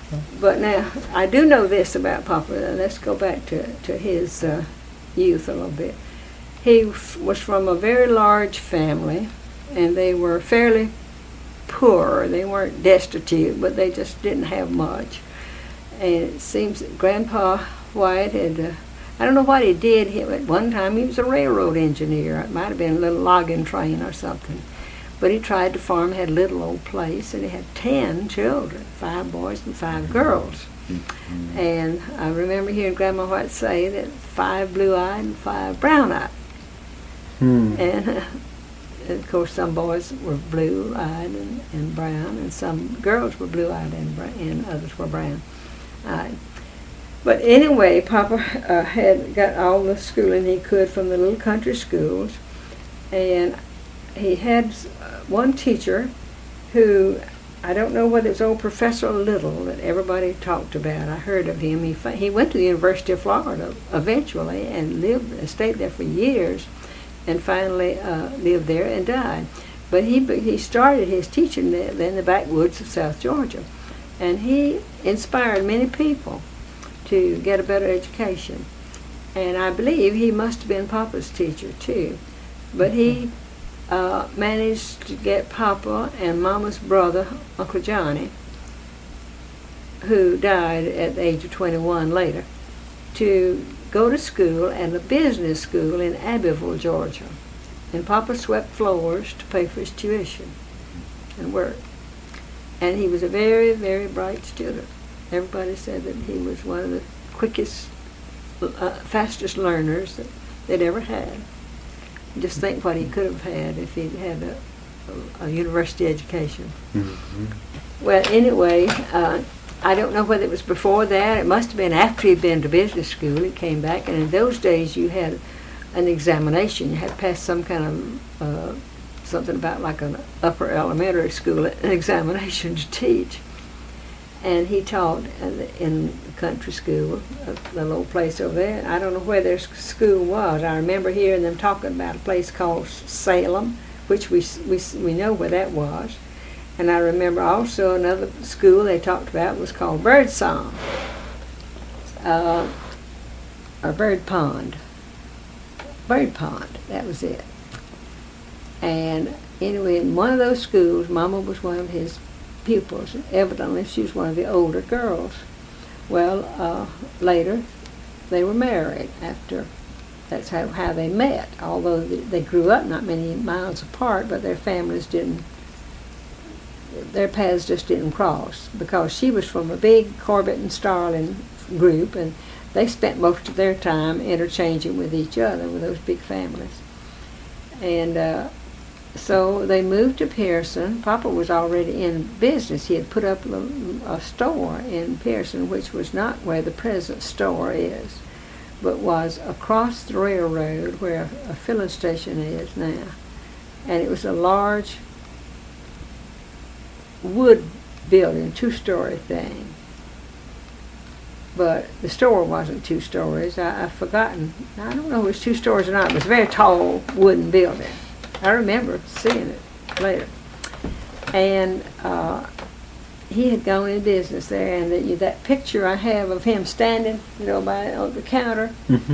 But now, I do know this about Papa. Let's go back to his youth a little bit. He was from a very large family, and they were fairly poor. They weren't destitute, but they just didn't have much. And it seems that Grandpa White had, I don't know what he did. At one time he was a railroad engineer. It might have been a little logging train or something. But he tried to farm, had a little old place, and he had 10 children, 5 boys and 5 girls. Mm-hmm. And I remember hearing Grandma White say that 5 blue-eyed and 5 brown-eyed. And of course some boys were blue-eyed and brown, and some girls were blue-eyed and others were brown-eyed. But anyway, Papa had got all the schooling he could from the little country schools, and he had one teacher who, I don't know whether it was old Professor Little that everybody talked about. I heard of him. He went to the University of Florida eventually and stayed there for years, and finally lived there and died. But he started his teaching in the backwoods of South Georgia, and he inspired many people to get a better education. And I believe he must have been Papa's teacher too. But he managed to get Papa and Mama's brother, Uncle Johnny, who died at the age of 21 later, to go to school at a business school in Abbeville, Georgia. And Papa swept floors to pay for his tuition and work. And he was a very, very bright student. Everybody said that he was one of the quickest, fastest learners that they'd ever had. Just think what he could have had if he'd had a university education. Mm-hmm. Well, anyway, I don't know whether it was before that. It must have been after he'd been to business school. He came back, and in those days you had an examination. You had to pass some kind of something about like an upper elementary school, an examination to teach. And he taught in the country school, the little place over there. I don't know where their school was. I remember hearing them talking about a place called Salem, which we know where that was. And I remember also another school they talked about was called Birdsong, or Bird Pond. Bird Pond, that was it. And anyway, in one of those schools, Mama was one of his pupils. Evidently, she was one of the older girls. Well, later, they were married after. That's how they met, although they grew up not many miles apart, but their families didn't, their paths just didn't cross, because she was from a big Corbett and Starling group, and they spent most of their time interchanging with each other with those big families. And so they moved to Pearson. Papa was already in business. He had put up a store in Pearson, which was not where the present store is, but was across the railroad where a filling station is now. And it was a large wood building, 2-story thing. But the store wasn't 2 stories. I've forgotten. I don't know if it was 2 stories or not. It was a very tall wooden building. I remember seeing it later. And he had gone in business there, and that picture I have of him standing, by on the counter,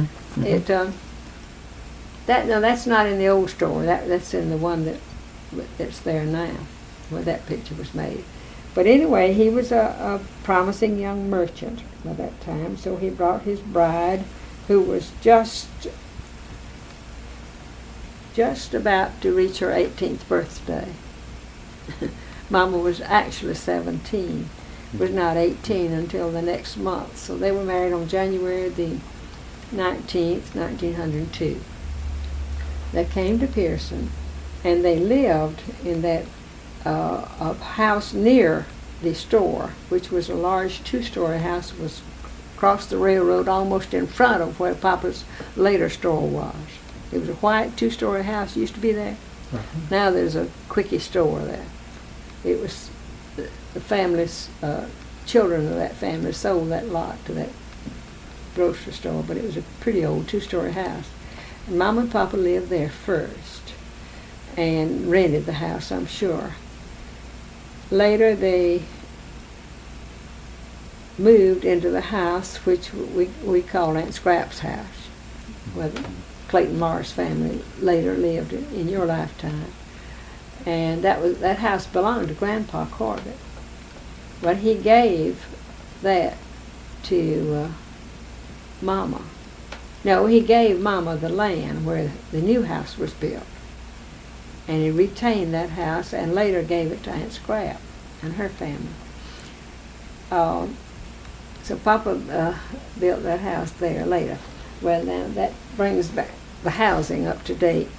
that's not in the old store. That's in the one that's there now, where that picture was made. But anyway, he was a promising young merchant by that time, so he brought his bride, who was just about to reach her 18th birthday. Mama was actually 17, was not 18 until the next month. So they were married on January the 19th, 1902. They came to Pearson, and they lived in that a house near the store, which was a large 2-story house, was across the railroad almost in front of where Papa's later store was. It was a white 2-story house, used to be there. Uh-huh. Now there's a quickie store there. It was the family's, children of that family sold that lot to that grocery store, but it was a pretty old 2-story house. And Mama and Papa lived there first and rented the house, I'm sure. Later moved into the house which we call Aunt Scrap's house, where the Clayton Morris family later lived in your lifetime. And that house belonged to Grandpa Corbett. But he gave that to Mama. No, he gave Mama the land where the new house was built. And he retained that house and later gave it to Aunt Scrap and her family. So Papa built that house there later. Well, now that brings back the housing up to date.